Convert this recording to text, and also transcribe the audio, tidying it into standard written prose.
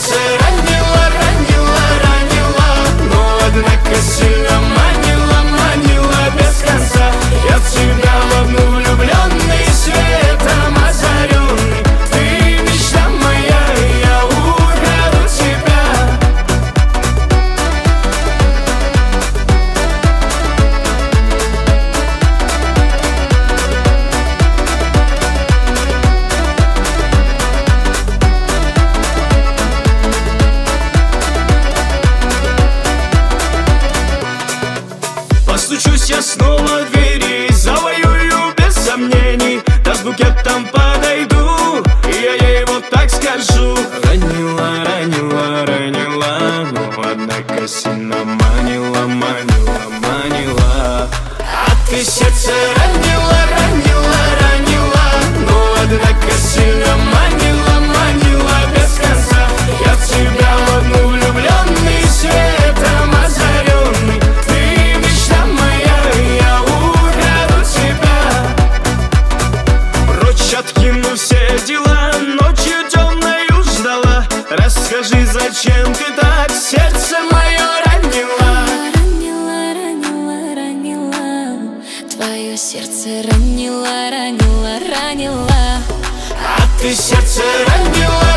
сердце ранило, ранило, ранило, но однако сильно манило, манило без конца. Я в тебя вовну влюбленный, светом озаренный. Ты мечта моя, я украду тебя. Постучусь я снова в двери, завоюю без сомнений. Да с букетом подойду, и я ей вот так скажу: ранила, ранила, ранила, но однако сильно манила, манила, манила. А ты сердце ранила, ранила, ранила, но однако сильно манила, манила без конца. Я в тебя вовну влюбленный, светом озаренный. Ты мечта моя, я украду тебя. Прочь откину все дела, ночью темною ждала. Расскажи, зачем ты так сердце мое ранила? Ранила, ранила, ранила, твое сердце ранила, ранила, ранила. А ты сердце ранила,